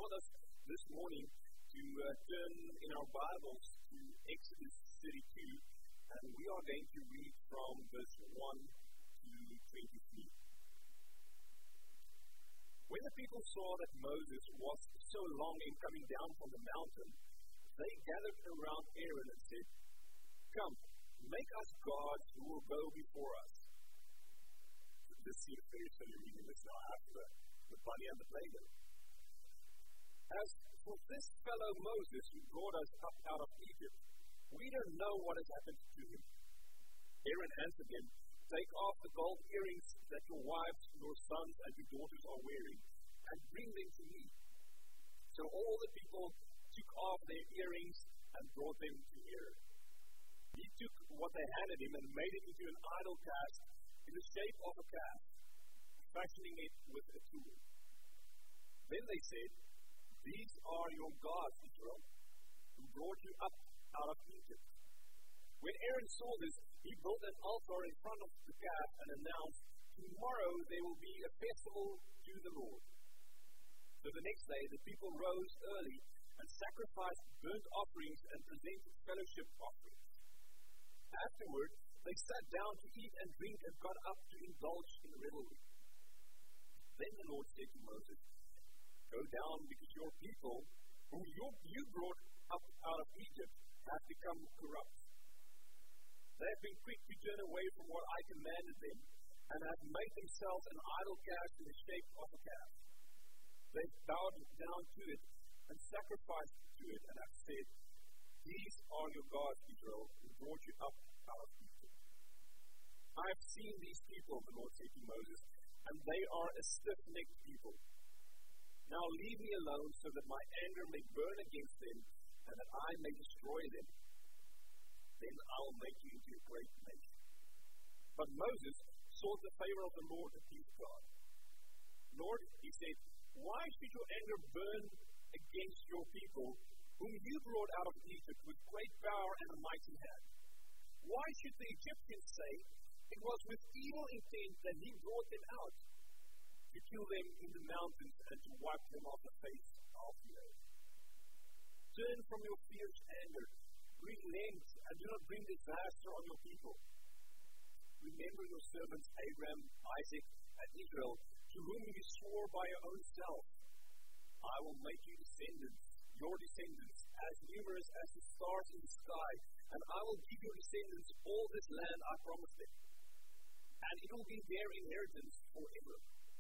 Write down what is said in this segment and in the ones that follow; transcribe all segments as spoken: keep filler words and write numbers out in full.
want us this morning to uh, turn in our Bibles to Exodus thirty-two, and we are going to read from verse one to twenty-three. When the people saw that Moses was so long in coming down from the mountain, they gathered around Aaron and said, "Come, make us gods who will go before us." This seems very silly reading this now after the, the bunny and the play date. As for this fellow Moses who brought us up out of Egypt, we don't know what has happened to him. Aaron answered him, "Take off the gold earrings that your wives, your sons, and your daughters are wearing, and bring them to me." So all the people took off their earrings and brought them to Aaron. He took what they handed him and made it into an idol cast in the shape of a calf, fashioning it with a tool. Then they said, "These are your gods, Israel, who brought you up out of Egypt." When Aaron saw this, he built an altar in front of the calf and announced, "Tomorrow there will be a festival to the Lord." So the next day the people rose early and sacrificed burnt offerings and presented fellowship offerings. Afterward, they sat down to eat and drink and got up to indulge in revelry. Then the Lord said to Moses, "Go down, because your people, whom you, you brought up out of Egypt, have become corrupt. They have been quick to turn away from what I commanded them, and have made themselves an idol cast in the shape of a calf. They have bowed down to it and sacrificed to it, and have said, 'These are your gods, Israel, who brought you up out of Egypt.' I have seen these people," the Lord said to Moses, "and they are a stiff-necked people. Now leave me alone so that my anger may burn against them and that I may destroy them. Then I will make you into a great nation." But Moses sought the favor of the Lord, his God. "Lord," he said, "why should your anger burn against your people, whom you brought out of Egypt with great power and a mighty hand? Why should the Egyptians say, 'It was with evil intent that he brought them out, to kill them in the mountains and to wipe them off the face of the earth'? Turn from your fierce anger, relent, and do not bring disaster on your people. Remember your servants Abraham, Isaac, and Israel, to whom you swore by your own self. I will make you descendants, your descendants, as numerous as the stars in the sky, and I will give your descendants all this land I promised them, and it will be their inheritance forever."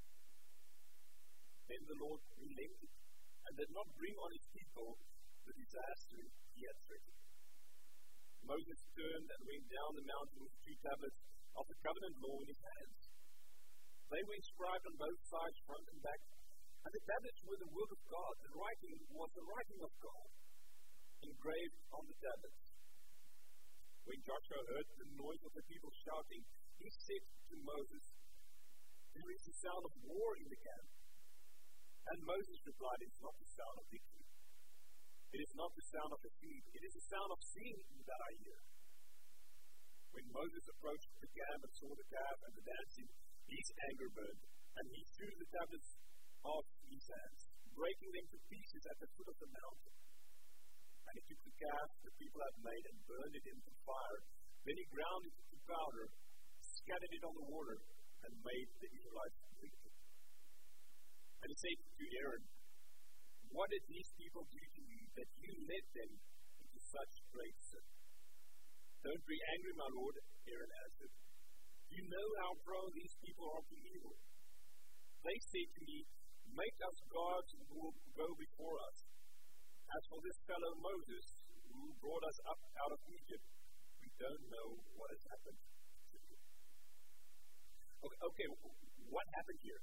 Then the Lord relented and did not bring on his people the disaster he had threatened. Moses turned and went down the mountain with two tablets of the covenant law in his hands. They were inscribed on both sides, front and back, and the tablets were the word of God. The writing was the writing of God, engraved on the tablets. When Joshua heard the noise of the people shouting, he said to Moses, "There is the sound of war in the camp." And Moses replied, "It is not the sound of victory. It is not the sound of defeat. It is the sound of singing that I hear." When Moses approached the camp and saw the calf and the dancing, his anger burned, and he threw the tablets off his hands, breaking them to pieces at the foot of the mountain. And he took the calf the people had made and burned it in the fire. Then he ground it to powder, scattered it on the water, and made the Israelites drink it. And he said to Aaron, "What did these people do to you that you led them into such great sin?" "Don't be angry, my lord," Aaron answered. "You know how prone these people are to evil. They say to me, 'Make us gods who will go before us.' As for this fellow Moses, who brought us up out of Egypt, we don't know what has happened to him." Okay, okay, what happened here?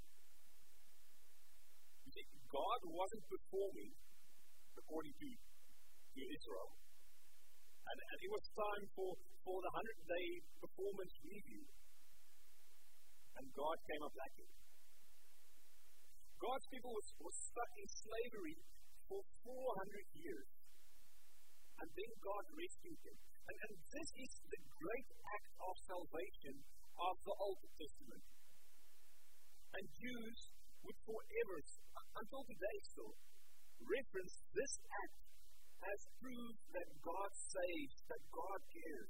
You see, God wasn't performing according to, to Israel. And, and it was time for, for the hundred-day performance review. And God came up lacking. God's people was, was stuck in slavery for four hundred years. And then God rescued them. And, and this is the great act of salvation of the Old Testament. And Jews would forever, until today still, reference, this act has proved that God saves, that God cares.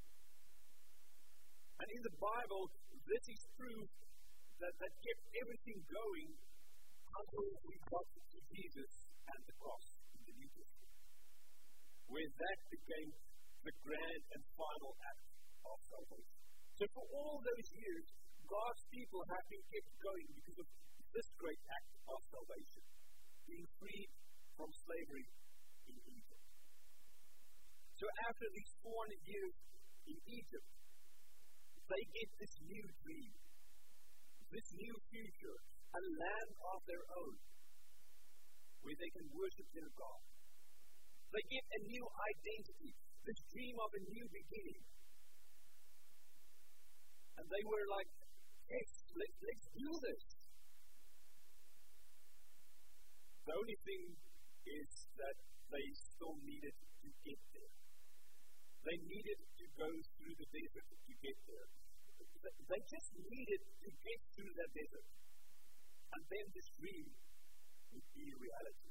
And in the Bible, this is proof that, that kept everything going until we got to Jesus and the cross in the New Testament, where that became the grand and final act of salvation. So for all those years, God's people have been kept going because of this great act of salvation, being freed from slavery in Egypt. So after these four hundred years in Egypt, they get this new dream, this new future, a land of their own, where they can worship their God. They get a new identity, this dream of a new beginning. And they were like, yes, let, let's do this. The only thing is that they still needed to get there. They needed to go through the desert to get there. They just needed to get through that desert. And then this dream would be reality.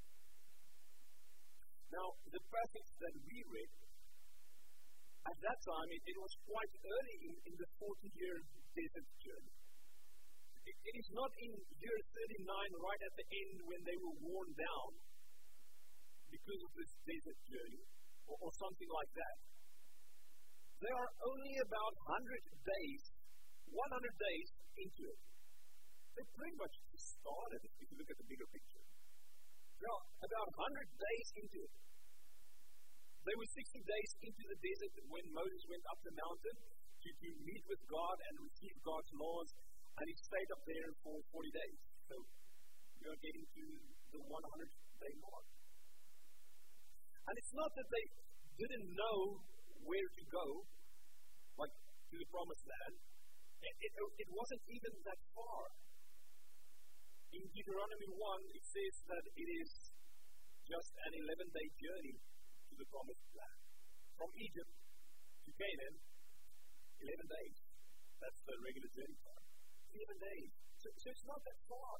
Now, the passage that we read, at that time, it, it was quite early in, in the forty-year desert journey. It, it is not in year thirty-nine, right at the end, when they were worn down because of this desert journey, or, or something like that. They are only about one hundred days, one hundred days into it. They pretty much started, if you look at the bigger picture. They are about one hundred days into it. They were sixty days into the desert when Moses went up the mountain to, to meet with God and receive God's laws, and he stayed up there for forty days. So we are getting to the one hundred day mark. And it's not that they didn't know where to go, like to the promised land. It, it, it wasn't even that far. In Deuteronomy one, it says that it is just an eleven day journey to the promised land. From Egypt to Canaan, eleven days. That's the regular journey time. eleven days. So, so it's not that far.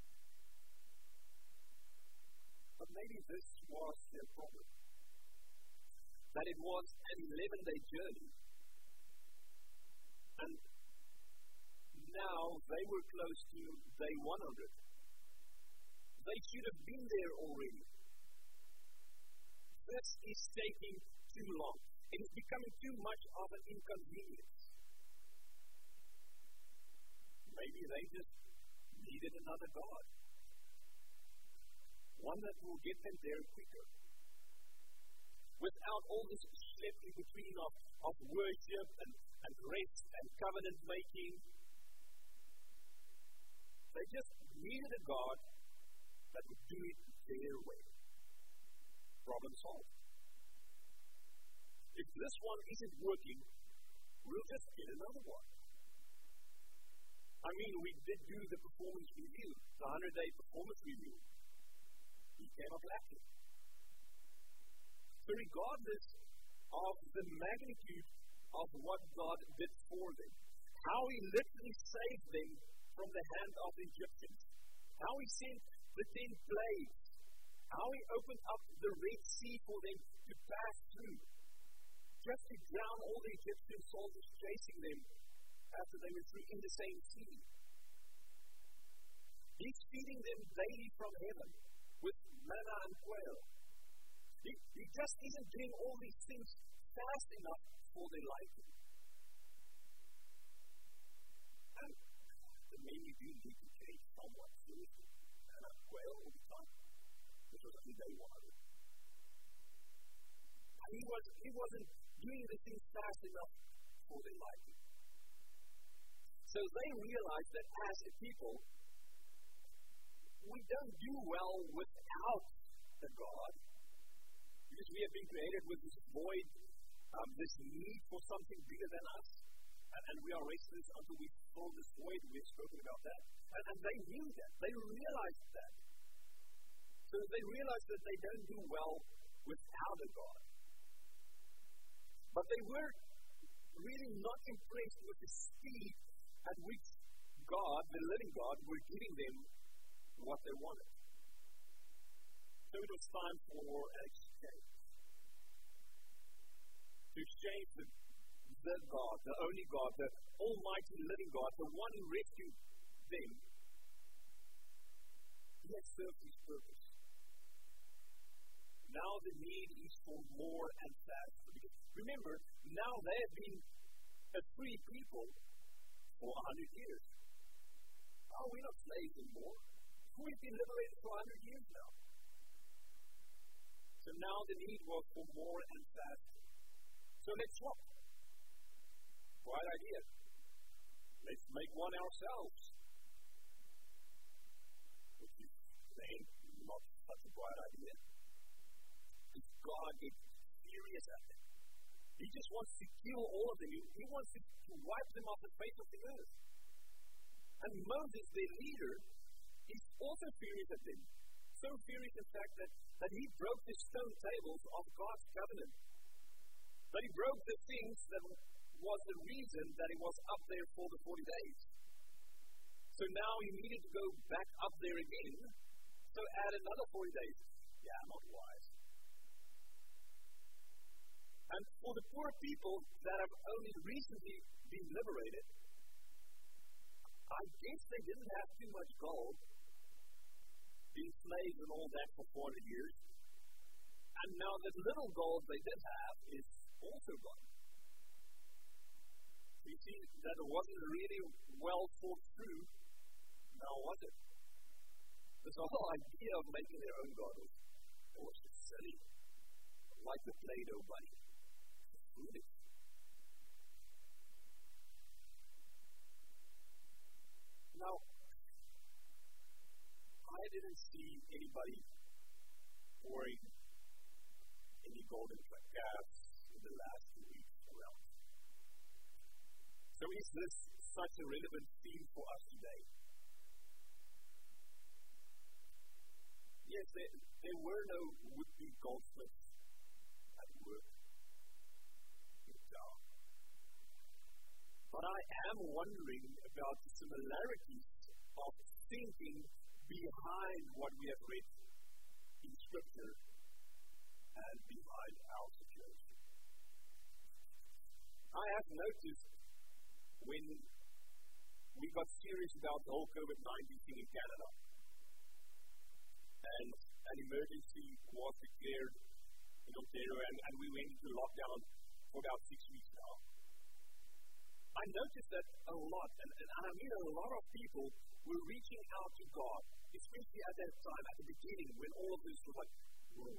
But maybe this was their problem. That it was an eleven day journey. And now they were close to day one hundred. They should have been there already. This is taking too long. It is becoming too much of an inconvenience. Maybe they just needed another God. One that will get them there quicker. Without all this slip in between of, of worship and, and rest and covenant making. They just needed a God that would do it their way. Problem solved. If this one isn't working, we'll just get another one. I mean, we did do the performance review, the hundred day performance review. He came up lacking. So regardless of the magnitude of what God did for them, how he literally saved them from the hand of the Egyptians, how he sent the ten plagues, how he opened up the Red Sea for them to pass through, just to drown all the Egyptian soldiers chasing them after they were through in the same sea. He's feeding them daily from heaven with manna and quail. He, he just isn't doing all these things fast enough for their liking. And the menu do need to change somewhat seriously. Manna and quail all the time. This was only day one of it. And he, was, he wasn't doing the things fast enough for their liking. So they realized that as a people, we don't do well without a God, because we have been created with this void, um, this need for something bigger than us, and, and we are restless until we fill this void. We've spoken about that, and, and they knew that. They realized that. So they realized that they don't do well without a God. But they were really not impressed with the speed at which God, the living God, were giving them what they wanted. was time for an exchange. To exchange the, the God, the only God, the almighty living God, the one who rescued them. He had served his purpose. Now the need is for more and faster. Because remember, now they have been a free people for a hundred years. Oh, we're not slaves anymore. We've been liberated for a hundred years now. So now the need was for more and faster. So let's swap. Bright idea. Let's make one ourselves. Which is saying not such a bright idea. Because God gets furious at them. He just wants to kill all of them. He wants to wipe them off the face of the earth. And Moses, their leader, is also furious at them. So furious, in fact, that, that he broke the stone tables of God's covenant. That he broke the things that was the reason that he was up there for the forty days. So now he needed to go back up there again. So add another forty days. Yeah, not wise. And for the poor people that have only recently been liberated, I guess they didn't have too much gold, being slaves and all that for four hundred years. And now the little gold they did have is also gone. So you see that it wasn't really well thought through, now was it? This whole idea of making their own God was, was just silly. Like the Play-Doh bunny. Foolish. Now, I didn't see anybody pouring any golden calves in the last few weeks around. So is this such a relevant theme for us today? Yes, there, there were no would-be goldsmiths at work. But I am wondering about the similarities of thinking behind what we have read in Scripture and behind our situation. I have noticed when we got serious about the whole COVID nineteen thing in Canada and an emergency was declared in Ontario and, and we went into lockdown for about six weeks now. I noticed that a lot, and, and I mean a lot of people were reaching out to God, especially at that time, at the beginning, when all of this was like, whoa.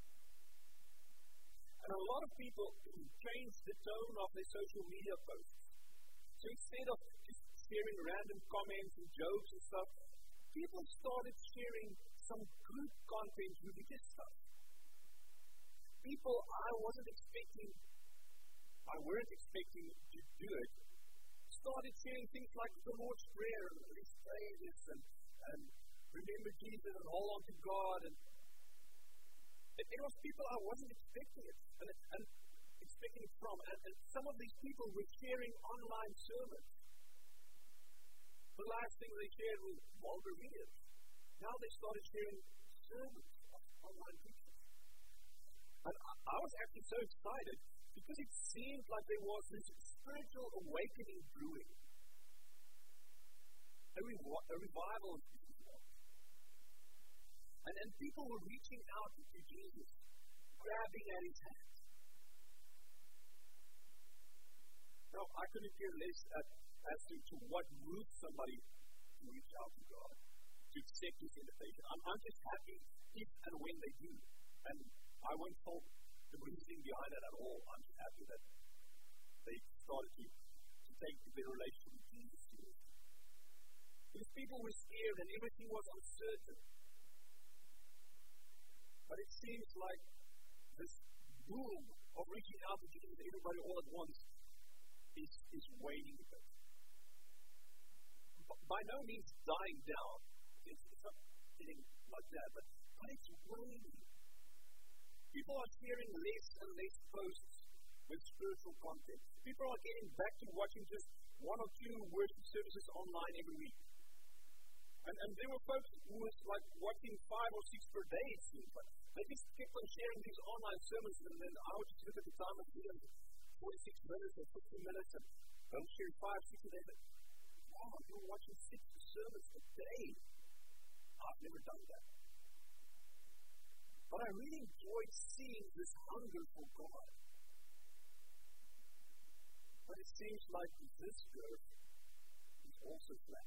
And a lot of people changed the tone of their social media posts. So instead of just sharing random comments and jokes and stuff, people started sharing some good content, religious stuff. People I wasn't expecting, I weren't expecting to do it, started sharing things like the Lord's Prayer, and let's pray this, and, and remember Jesus, and hold on to God. And it, it was people I wasn't expecting it, and, and expecting it from. And, and some of these people were sharing online sermons. The last thing they shared was vulgar videos. Now they started sharing sermons of online teachers. And I, I was actually so excited because it seemed like there was this spiritual awakening brewing. A, revi- a revival. And, and people were reaching out to Jesus, grabbing at his hand. Now, I couldn't care less at, as to, to what moved somebody to reach out to God, to accept his invitation. I'm, I'm just happy if and when they do. And I won't fault the reasoning behind it at all. I'm just happy that they started to, to take their relationship with Jesus seriously. Because people were scared and everything was uncertain. But it seems like this boom of reaching out to Jesus to everybody all at once is, is waning a bit. By no means dying down. It's, it's not getting like that, but, but it's waning. People are sharing less and less posts with spiritual content. People are getting back to watching just one or two worship services online every week. And, and there were folks who was like watching five or six per day, it seems like. They just kept on sharing these online sermons, and then I would just look at the time of the video, forty-six minutes or fifty minutes, and don't share five, six a day. But wow, you're watching six sermons a day. I've never done that. But I really enjoyed seeing this hunger for God. But it seems like this curve is also flat.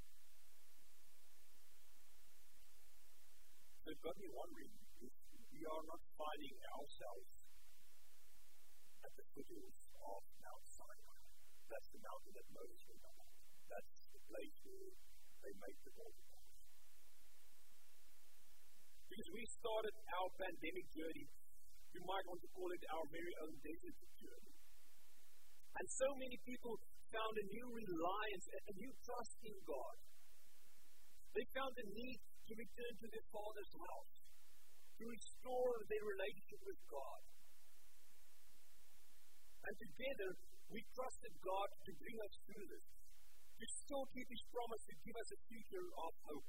So it got me wondering if we are not finding ourselves at the foothills of Mount Sinai. That's the mountain that Moses went up. That's the place where they make the golden calf. Because we started our pandemic journey, you might want to call it our very own desert journey. And so many people found a new reliance, a new trust in God. They found the need to return to their Father's house, to restore their relationship with God. And together, we trusted God to bring us through this, to still keep His promise to give us a future of hope.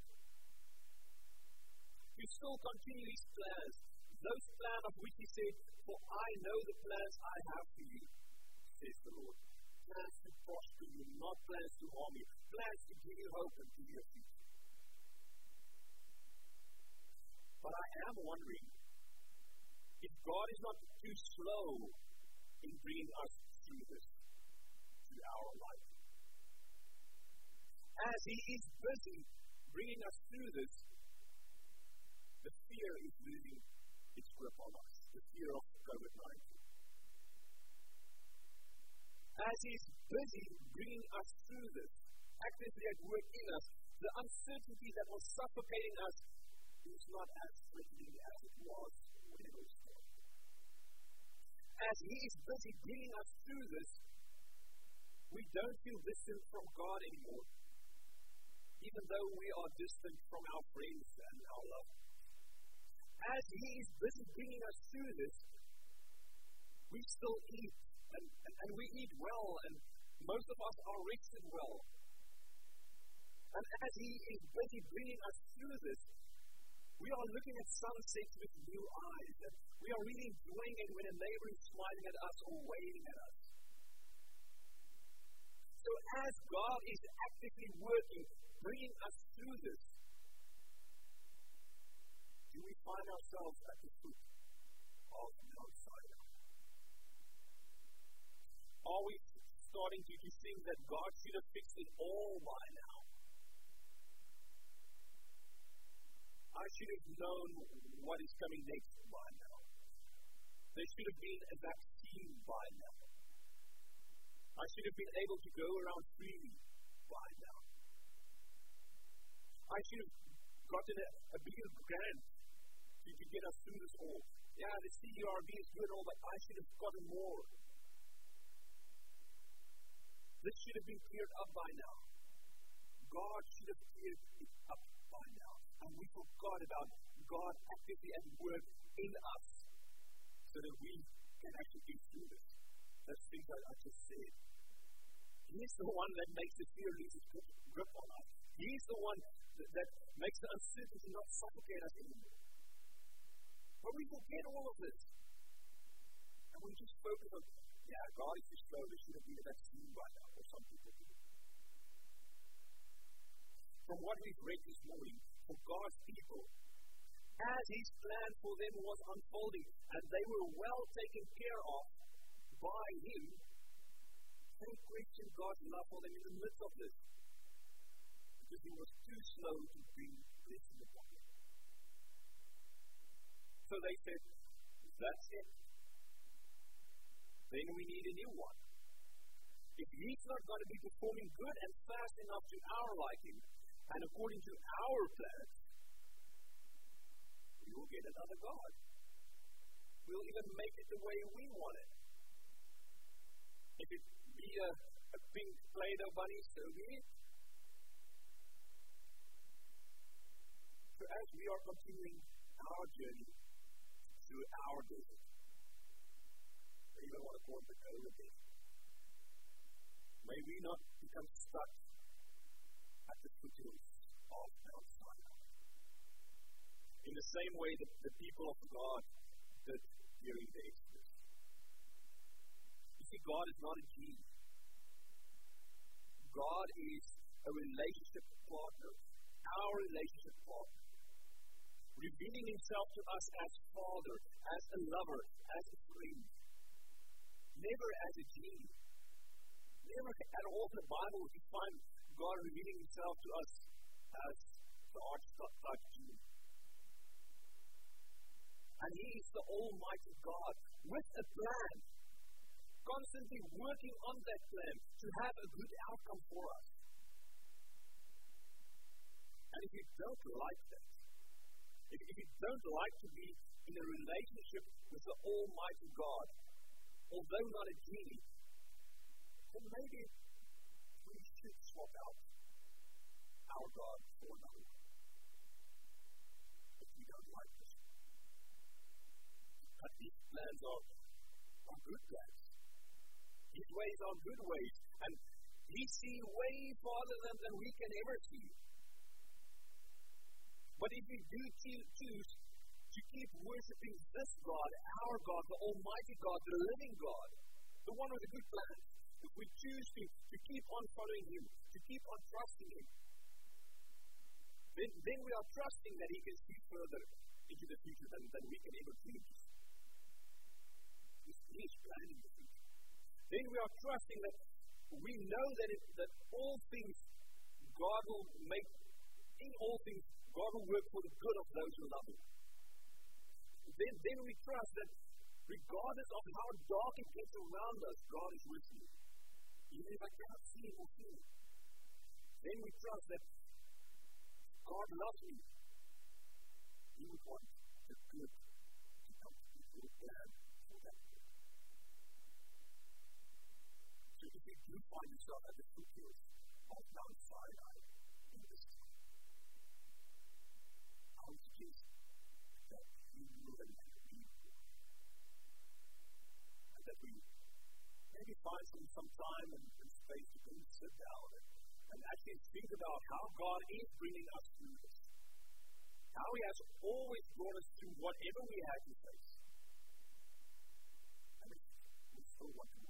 To still continue His plans, those plans of which He said, "For I know the plans I have for you," says the Lord. Plans to prosper you, not plans to harm you. Plans to give you hope and give you a future. But I am wondering if God is not too slow in bringing us through this, through our life. As He is busy bringing us through this, the fear is losing its grip on us, the fear of COVID nineteen. As He is busy bringing us through this, actively at work in us, the uncertainty that was suffocating us is not as threatening as it was when it was started. As He is busy bringing us through this, we don't feel distant from God anymore, even though we are distant from our friends and our loved ones. As He is busy bringing us through this, we still eat, and, and, and we eat well, and most of us are rested well. And as He is busy bringing us through this, we are looking at sunsets with new eyes, and we are really enjoying it when a neighbor is smiling at us or waving at us. So as God is actively working, bringing us through this, do we find ourselves at the foot of Mount Sinai? Are we starting to, to think that God should have fixed it all by now? I should have known what is coming next by now. There should have been a vaccine by now. I should have been able to go around freely by now. I should have gotten a, a bigger grant to, to get us through this all. Yeah, the C E R B is good and all, but I should have gotten more. This should have been cleared up by now. God should have cleared it up by now. And we forgot about God actively at work in us so that we can actually get through this. Those things that I just said. He's the one that makes the fear lose its grip on us. He's the one that, that makes the uncertainty not suffocate us anymore. But we forget all of this. And we just focus on, yeah, God is too slow. There should have been a vaccine by now, or some people do. From what we've read this morning, for God's people, as His plan for them was unfolding, and they were well taken care of by Him, they questioned God's love for them in the midst of this, because He was too slow to bring blessing upon them. So they said, that's it. Then we need a new one. If He's not going to be performing good and fast enough to our liking, and according to our plans, we will get another God. We'll even make it the way we want it. If it be a, a pink Play-Doh bunny, so be it. So as we are continuing our journey through our desert, I even want to call it the COVID desert, may we not become stuck at the foothills of Mount Sinai. In the same way that the people of God did during the Exodus. You see, God is not a genie. God is a relationship partner, our relationship partner, revealing himself to us as Father, as a lover, as a friend, never as a genie. Never at all in the Bible would you find God revealing himself to us as the archetype genie. And he is the Almighty God with a plan, constantly working on that plan to have a good outcome for us. And if you don't like that, if, if you don't like to be in a relationship with the Almighty God, although not a genie, then maybe we should swap out our God for another one. If we don't like this. But these plans are, are good plans. His ways are good ways. And he sees way farther than, than we can ever see. But if we do choose to keep worshiping this God, our God, the Almighty God, the living God, the one with the good plans, if we choose to, to keep on following him, to keep on trusting him, then, then we are trusting that he can see further into the future than, than we can ever dream to see. He is planning the future. Then we are trusting that we know that, it, that all things God will make, in all things, God will work for the good of those who love him. Then, then we trust that regardless of how dark it gets around us, God is with you. Even if I cannot see him or feel him. Then we trust that God loves me. He would want the good to come to me. He would plan for that good. So if you do find yourself at the foothills of Mount Sinai in this time, I would suggest that you will and be and that we maybe find some, some time and, and space to really sit down and, and actually think about how God is bringing us through this. How he has always brought us through whatever we had to face. And we still want to